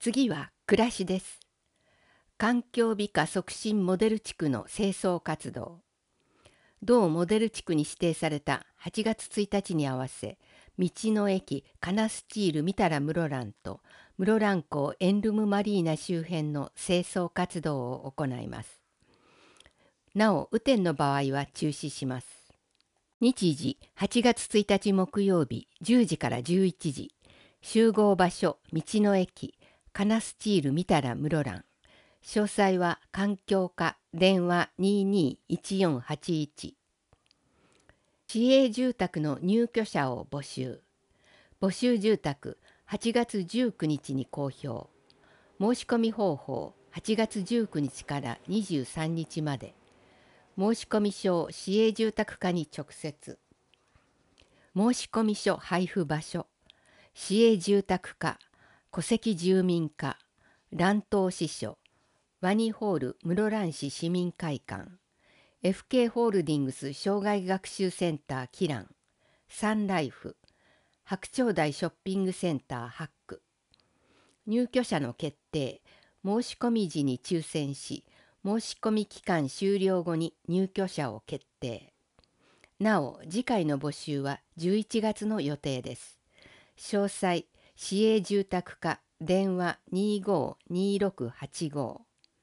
次は暮らしです。環境美化促進モデル地区の清掃活動。同モデル地区に指定された8月1日に合わせ、道の駅カナスチールミタラ室蘭と室蘭港エンルムマリーナ周辺の清掃活動を行います。なお、雨天の場合は中止します。日時8月1日木曜日10時から11時。集合場所道の駅カナスチールミタラ室蘭。詳細は環境課電話221481。市営住宅の入居者を募集。募集住宅8月19日に公表。申し込み方法8月19日から23日まで。申込書市営住宅課に直接。申込書配布場所市営住宅課戸籍住民課蘭東支所ワニホール室蘭市市民会館 FK ホールディングス障害学習センターキランサンライフ白鳥台ショッピングセンターハック。入居者の決定申し込み時に抽選し申し込み期間終了後に入居者を決定。なお次回の募集は11月の予定です。詳細市営住宅課電話252685。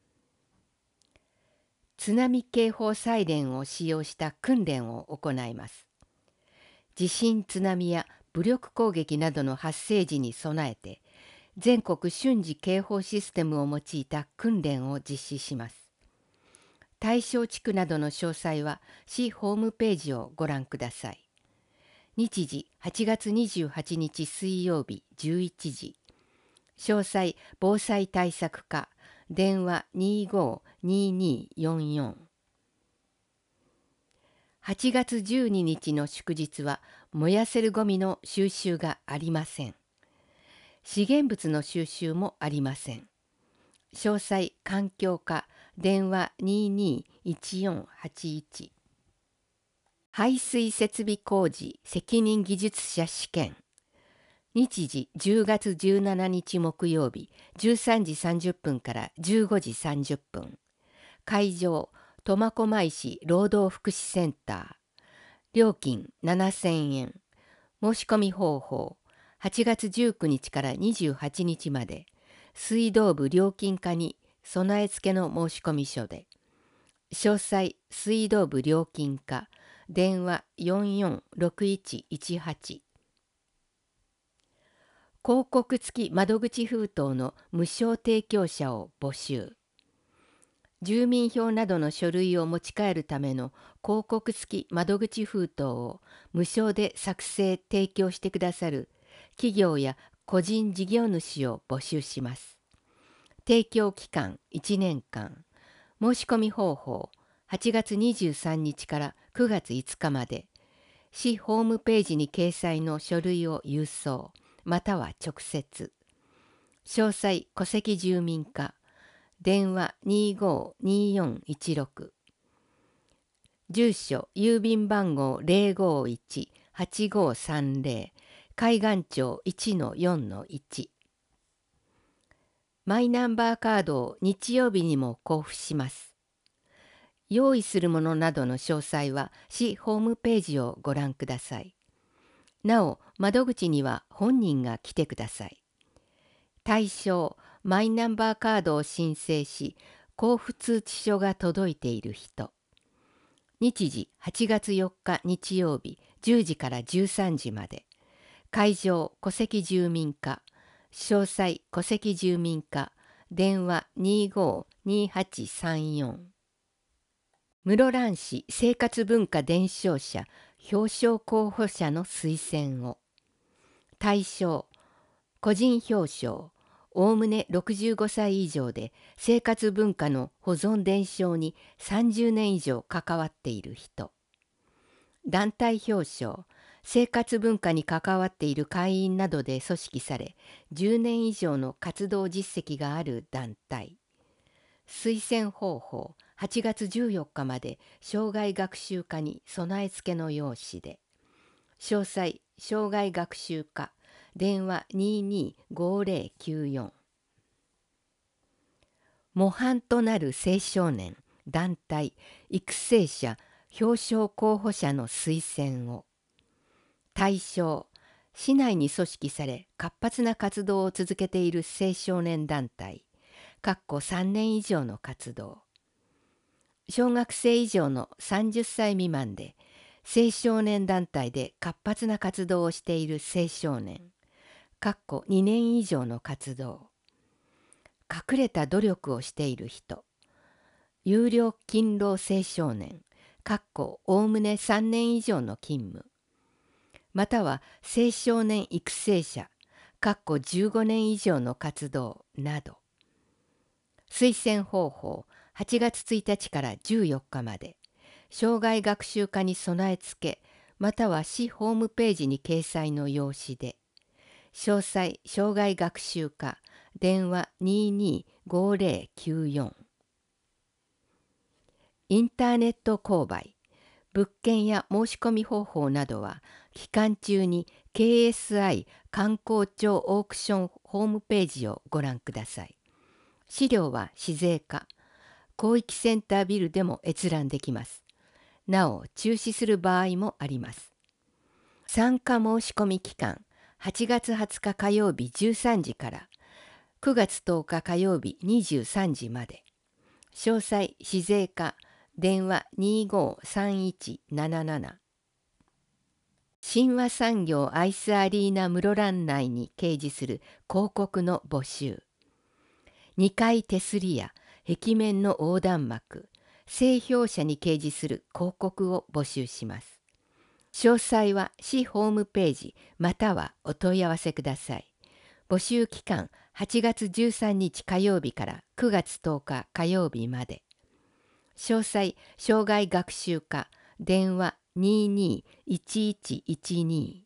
津波警報サイレンを使用した訓練を行います。地震津波や武力攻撃などの発生時に備えて全国瞬時警報システムを用いた訓練を実施します。対象地区などの詳細は市ホームページをご覧ください。日時8月28日水曜日11時。詳細防災対策課電話252244。8月12日の祝日は燃やせるゴミの収集がありません。資源物の収集もありません。詳細環境課電話221481。排水設備工事責任技術者試験。日時10月17日木曜日13時30分から15時30分。会場苫小牧市労働福祉センター。料金7000円。申し込み方法8月19日から28日まで水道部料金課に備え付けの申込書で。詳細水道部料金課電話446118。広告付き窓口封筒の無償提供者を募集。住民票などの書類を持ち帰るための広告付き窓口封筒を無償で作成提供してくださる企業や個人事業主を募集します。提供期間1年間。申し込み方法8月23日から9月5日まで。市ホームページに掲載の書類を郵送または直接。詳細戸籍住民課電話252416。住所郵便番号051-8530海岸町 1-4-1。マイナンバーカードを日曜日にも交付します。用意するものなどの詳細は市ホームページをご覧ください。なお、窓口には本人が来てください。対象、マイナンバーカードを申請し、交付通知書が届いている人。日時8月4日日曜日10時から13時まで。会場、戸籍住民課。詳細、戸籍住民課。電話252834。室蘭市生活文化伝承者表彰候補者の推薦を。対象個人表彰おおむね65歳以上で生活文化の保存伝承に30年以上関わっている人。団体表彰生活文化に関わっている会員などで組織され10年以上の活動実績がある団体。推薦方法8月14日まで障害学習課に備え付けの用紙で。詳細障害学習課電話225094。 模範となる青少年、団体、育成者、表彰候補者の推薦を。対象、市内に組織され活発な活動を続けている青少年団体、3年以上の活動。小学生以上の30歳未満で青少年団体で活発な活動をしている青少年、2年以上の活動。隠れた努力をしている人、有料勤労青少年、おおむね3年以上の勤務。または青少年育成者、15年以上の活動など。推薦方法、8月1日から14日まで、生涯学習課に備え付け、または市ホームページに掲載の用紙で、詳細、生涯学習課、電話225094。インターネット購買、物件や申し込み方法などは、期間中に KSI 観光庁オークションホームページをご覧ください。資料は市税課、広域センタービルでも閲覧できます。なお、中止する場合もあります。参加申し込み期間、8月20日火曜日13時から9月10日火曜日23時まで。詳細、市税課、電話253177。神話産業アイスアリーナ室蘭内に掲示する広告の募集。2階手すりや壁面の横断幕、製氷車に掲示する広告を募集します。詳細は市ホームページまたはお問い合わせください。募集期間8月13日火曜日から9月10日火曜日まで。詳細、生涯学習課、電話221112。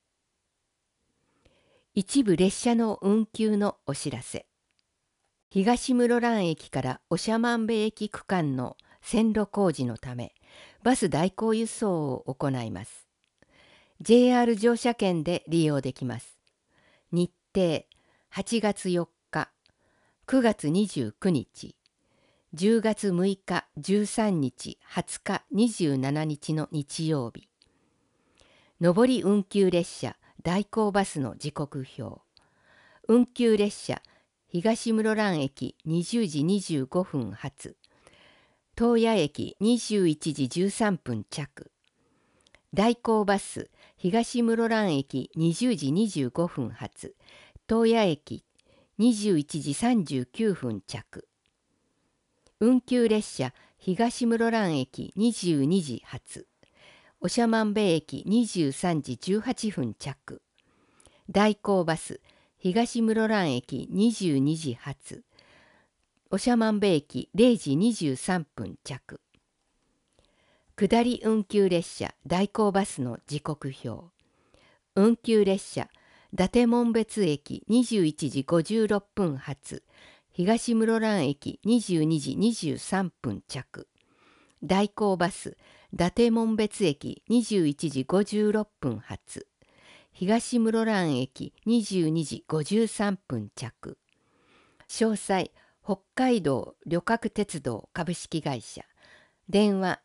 一部列車の運休のお知らせ。東室蘭駅から長万部駅区間の線路工事のため、バス代行輸送を行います。JR 乗車券で利用できます。日程、8月4日、9月29日、10月6日、13日、20日、27日の日曜日。上り運休列車、代行バスの時刻表。運休列車、東室蘭駅20時25分発、東谷駅21時13分着。代行バス、東室蘭駅20時25分発、東谷駅21時39分着。運休列車、東室蘭駅22時発、長万部駅23時18分着。代行バス、東室蘭駅22時発、長万部駅0時23分着。下り運休列車、代行バスの時刻表。運休列車、伊達紋別駅21時56分発、東室蘭駅22時23分着。代行バス、伊達紋別駅21時56分発、東室蘭駅22時53分着。詳細、北海道旅客鉄道株式会社、電話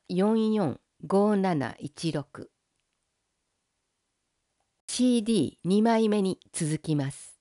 445716。CD2 枚目に続きます。